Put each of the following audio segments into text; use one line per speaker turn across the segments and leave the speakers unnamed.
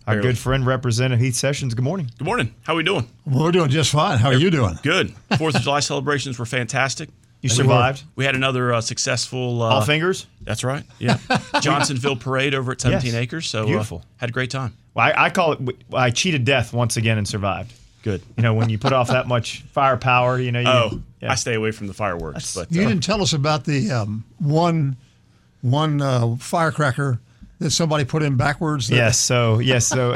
Our good friend, Representative Heath Sessions. Good morning.
Good morning. How are we doing?
We're doing just fine. How are you doing?
Good. 4th of July celebrations were fantastic.
You survived.
We had another successful...
All fingers?
That's right. Yeah. Johnsonville Parade over at 17 Acres. So
beautiful.
Had a great time.
Well, I call it, I cheated death once again and survived.
Good.
You know, when you put off that much firepower, you know.
I stay away from the fireworks. But
you didn't tell us about the one firecracker that somebody put in backwards.
So there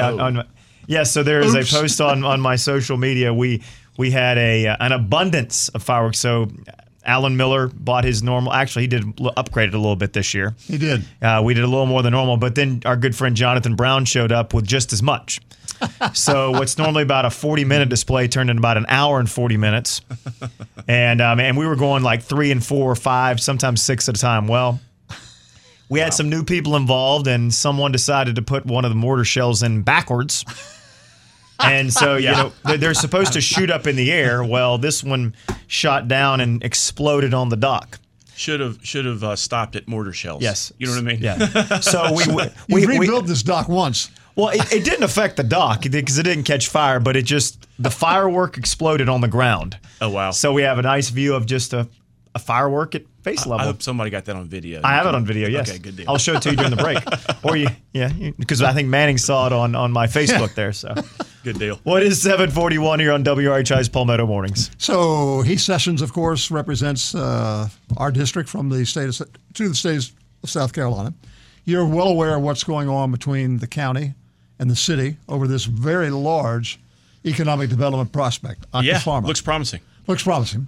is a post on my social media. We had an abundance of fireworks. So Alan Miller bought his normal. Actually, he did upgrade it a little bit this year.
He did.
We did a little more than normal, but then our good friend Jonathan Brown showed up with just as much. So what's normally about a 40-minute display turned into about an hour and 40 minutes. And we were going like 3 and 4 or 5, sometimes 6 at a time. Well, we had some new people involved, and someone decided to put one of the mortar shells in backwards. And so, you know, they're supposed to shoot up in the air. Well, this one shot down and exploded on the dock.
Should have stopped at mortar shells.
Yes.
You know what I mean?
Yeah. So
we rebuilt this dock once.
Well, it didn't affect the dock because it didn't catch fire, but the firework exploded on the ground.
Oh, wow.
So we have a nice view of just a firework at face level.
I hope somebody got that on video.
I have it on video, yes.
Okay, good deal.
I'll show it to you during the break. Because I think Manning saw it on my Facebook there. So
good deal.
What is 741 here on WRHI's Palmetto Mornings?
So Heath Sessions, of course, represents our district from the state to the state of South Carolina. You're well aware of what's going on between the county and the city over this very large economic development prospect. Pharma.
Looks promising.
Looks promising.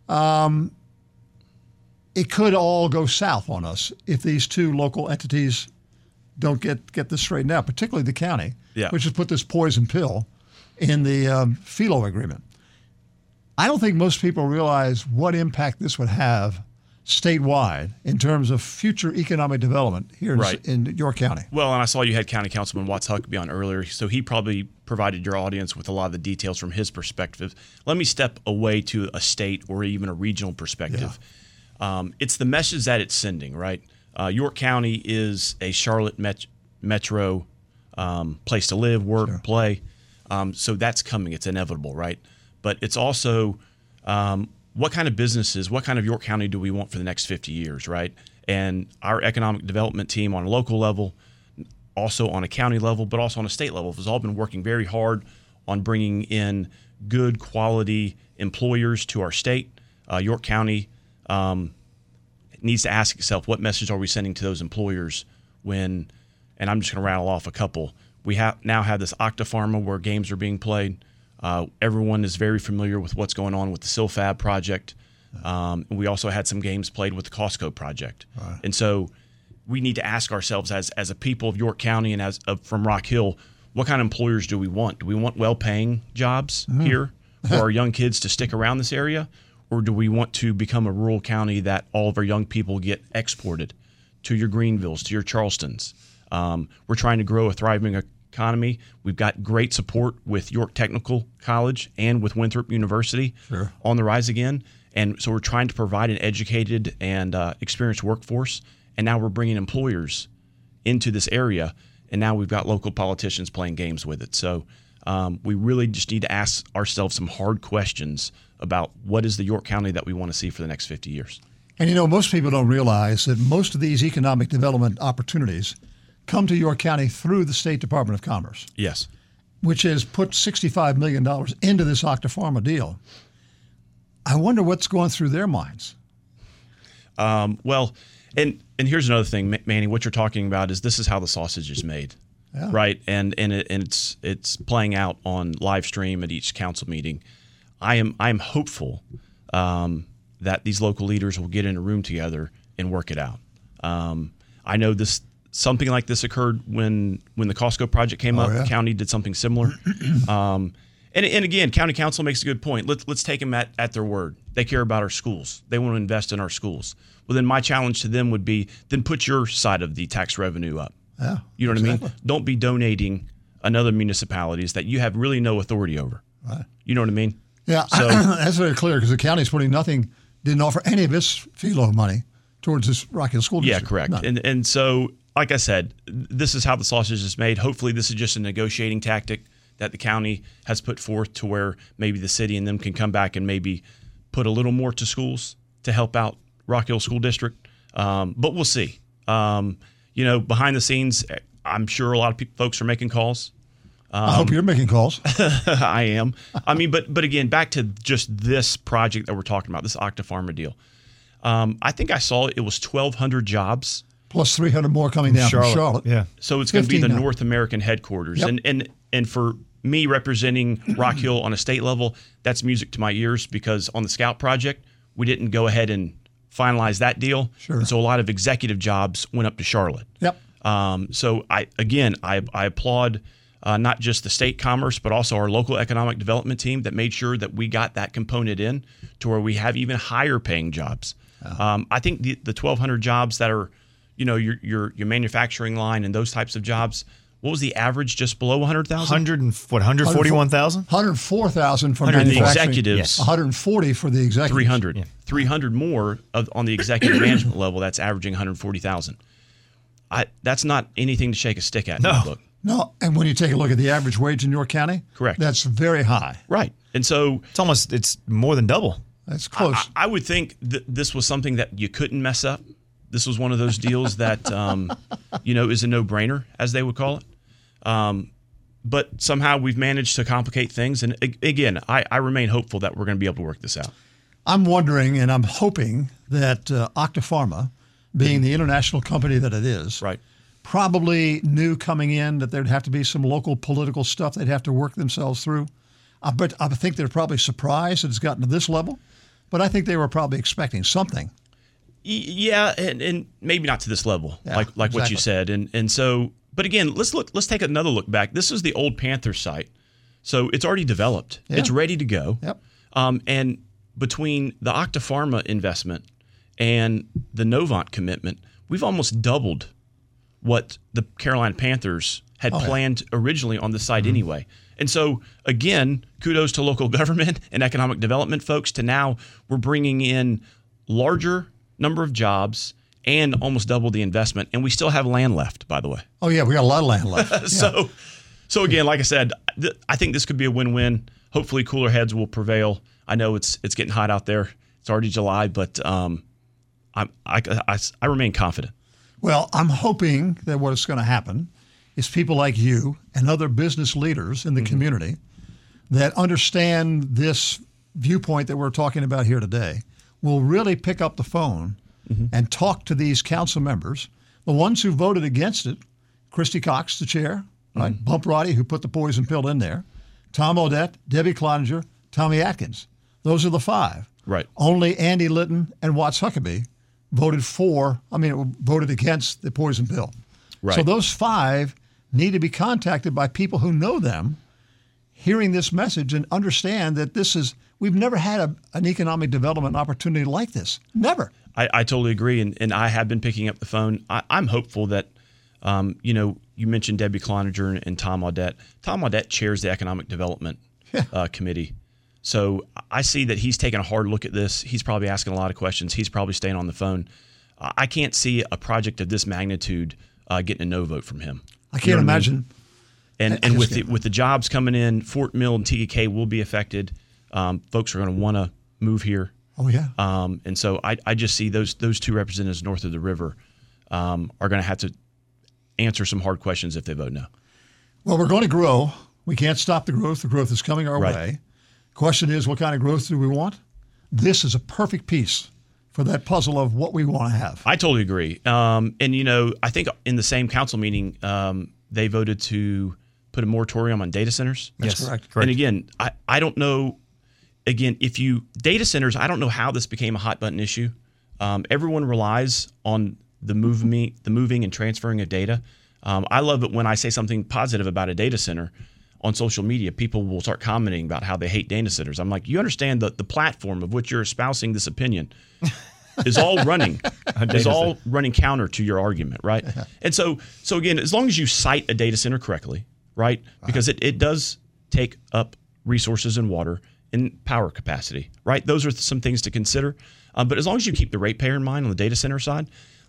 It could all go south on us if these two local entities don't get this straightened out, particularly the county, which has put this poison pill in the Philo agreement. I don't think most people realize what impact this would have statewide in terms of future economic development here in York County.
Well, and I saw you had County Councilman Watts Huckabee on earlier, so he probably provided your audience with a lot of the details from his perspective. Let me step away to a state or even a regional perspective. It's the message that it's sending, right? York County is a Charlotte metro place to live, work, play. So that's coming. It's inevitable, right? But it's also what kind of businesses, what kind of York County do we want for the next 50 years, right? And our economic development team on a local level, also on a county level, but also on a state level, has all been working very hard on bringing in good quality employers to our state. York County needs to ask itself, what message are we sending to those employers when, and I'm just going to rattle off a couple. We now have this Octapharma where games are being played. Everyone is very familiar with what's going on with the SilFab project. We also had some games played with the Costco project. Right. And so we need to ask ourselves as a people of York County and as from Rock Hill, what kind of employers do we want? Do we want well-paying jobs here for our young kids to stick around this area? Or do we want to become a rural county that all of our young people get exported to your Greenvilles, to your Charlestons? We're trying to grow a thriving economy. We've got great support with York Technical College and with Winthrop University on the rise again. And so we're trying to provide an educated and experienced workforce. And now we're bringing employers into this area. And now we've got local politicians playing games with it. So we really just need to ask ourselves some hard questions about what is the York County that we want to see for the next 50 years.
And, you know, most people don't realize that most of these economic development opportunities come to York County through the State Department of Commerce.
Yes.
Which has put $65 million into this Octapharma deal. I wonder what's going through their minds.
Well, and here's another thing, Manny, what you're talking about is this is how the sausage is made. Yeah. Right? And it's playing out on live stream at each council meeting. I am hopeful that these local leaders will get in a room together and work it out. I know something like this occurred when the Costco project came up. The county did something similar. And again, county council makes a good point. Let's take them at their word. They care about our schools. They want to invest in our schools. Well, then my challenge to them would be, then put your side of the tax revenue up.
Yeah,
you know what I mean? Don't be donating another municipalities that you have really no authority over.
Right.
You know what I mean?
Yeah, so that's very clear because the county's putting didn't offer any of its Philo money towards this Rock Hill School district.
Yeah, correct.
None.
And so like I said, this is how the sausage is made. Hopefully this is just a negotiating tactic that the county has put forth to where maybe the city and them can come back and maybe put a little more to schools to help out Rock Hill School District. But we'll see. Behind the scenes, I'm sure a lot of folks are making calls.
I hope you're making calls.
I am. I mean, but again, back to just this project that we're talking about, this Octapharma deal. I think I saw it was 1,200 jobs.
Plus 300 more coming down from Charlotte.
Yeah.
So it's going to be the
now.
North American headquarters.
Yep.
And for me representing Rock Hill on a state level, that's music to my ears because on the Scout project, we didn't go ahead and finalize that deal.
Sure.
So a lot of executive jobs went up to Charlotte.
Yep.
So I applaud not just the state commerce, but also our local economic development team that made sure that we got that component in to where we have even higher paying jobs. I think the 1,200 jobs that are, your manufacturing line and those types of jobs. What was the average just below 100,000?
141,000?
104,000 for
the
manufacturing.
executives.
Yes.
140 for the executives.
300.
Yeah.
300 more on the executive management level. That's averaging 140,000. That's not anything to shake a stick at in my book.
No, and when you take a look at the average wage in York County,
Correct.
That's very high.
Right. And so
It's more than double.
That's close.
I would think this was something that you couldn't mess up. This was one of those deals that, is a no-brainer, as they would call it. But somehow we've managed to complicate things. And again, I remain hopeful that we're going to be able to work this out.
I'm wondering and I'm hoping that Octapharma, being the international company that it is,
Right.
probably knew coming in that there'd have to be some local political stuff they'd have to work themselves through. But I think they're probably surprised that it's gotten to this level. But I think they were probably expecting something.
Yeah, and maybe not to this level,
Yeah,
like what you
exactly.
said. And so, but again, let's take another look back. This is the old Panther site. So it's already developed.
Yeah.
It's ready to go.
Yep.
And between the Octapharma investment and the Novant commitment, we've almost doubled what the Carolina Panthers had planned originally on the site anyway. And so, again, kudos to local government and economic development folks to now we're bringing in larger number of jobs and almost double the investment. And we still have land left, by the way.
Oh, yeah, we got a lot of land left. Yeah.
So again, like I said, I think this could be a win-win. Hopefully cooler heads will prevail. I know it's getting hot out there. It's already July, but I remain confident.
Well, I'm hoping that what's going to happen is people like you and other business leaders in the community that understand this viewpoint that we're talking about here today will really pick up the phone and talk to these council members, the ones who voted against it, Christy Cox, the chair, right? Bump Roddy, who put the poison pill in there, Tom Odette, Debbie Cloninger, Tommy Atkins. Those are the five.
Right.
Only Andy Litton and Watts Huckabee voted against the poison pill.
Right.
So those five need to be contacted by people who know them, hearing this message and understand that we've never had an economic development opportunity like this. Never.
I totally agree. And I have been picking up the phone. I'm hopeful that, you mentioned Debbie Cloninger and Tom Audette. Tom Audette chairs the Economic Development Committee. So I see that he's taking a hard look at this. He's probably asking a lot of questions. He's probably staying on the phone. I can't see a project of this magnitude getting a no vote from him.
I can't imagine.
And with the jobs coming in, Fort Mill and TDK will be affected. Folks are going to want to move here.
Oh, yeah.
And so I just see those two representatives north of the river are going to have to answer some hard questions if they vote no.
Well, we're going to grow. We can't stop the growth. The growth is coming our way. Question is, what kind of growth do we want? This is a perfect piece for that puzzle of what we want to have.
I totally agree. I think in the same council meeting, they voted to put a moratorium on data centers.
That's correct.
And again, I don't know. Again, data centers, I don't know how this became a hot button issue. Everyone relies on the moving and transferring of data. I love it when I say something positive about a data center on social media. People will start commenting about how they hate data centers. I'm like, you understand the platform of which you're espousing this opinion is all running counter to your argument, right? And so again, as long as you cite a data center correctly, right? Because it does take up resources and water and power capacity, right? Those are some things to consider. But as long as you keep the ratepayer in mind on the data center side,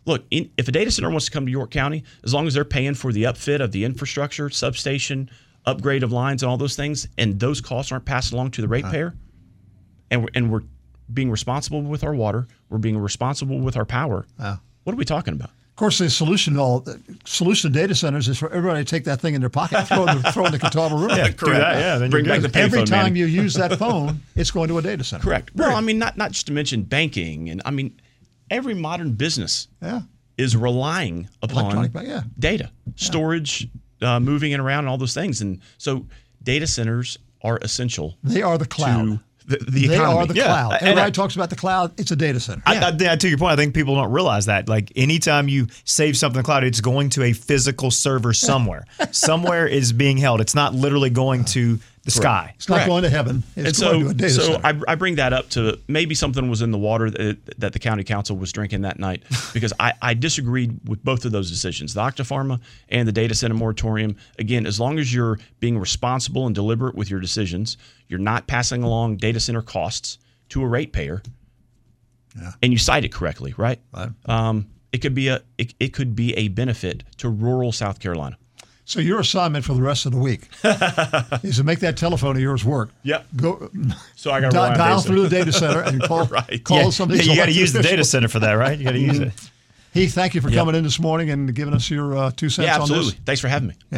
look, if a data center wants to come to York County, as long as they're paying for the upfit of the infrastructure, substation, upgrade of lines and all those things, and those costs aren't passed along to the ratepayer, and we're being responsible with our water, we're being responsible with our power, what are we talking about?
Of course, the solution to data centers is for everybody to take that thing in their pocket, throw it in the Catawba River.
Yeah, do that. Yeah, then
bring back the payphone.
Every time
man.
you use that phone, it's going to a data center.
Correct. Well, I mean, not just to mention banking, and I mean, every modern business is relying upon data, storage, moving it around, and all those things. And so, data centers are essential.
They are the cloud.
The economy.
They are the cloud. Everybody talks about the cloud. It's a data center.
To your point, I think people don't realize that. Like anytime you save something in the cloud, it's going to a physical server somewhere. Somewhere is being held. It's not literally going to the sky.
It's not going to heaven. It's going to a data center.
So I bring that up to maybe something was in the water that the county council was drinking that night, because I disagreed with both of those decisions, the Octapharma and the data center moratorium. Again, as long as you're being responsible and deliberate with your decisions, you're not passing along data center costs to a ratepayer, and you cite it correctly, right? It could be a benefit to rural South Carolina.
So your assignment for the rest of the week is to make that telephone of yours work.
Yep.
Go.
So I got to
dial through the data center and call somebody.
You got to use the data center for that, right? You got to use it.
Heath, thank you for coming in this morning and giving us your 2 cents on this.
Yeah, absolutely. Thanks for having me.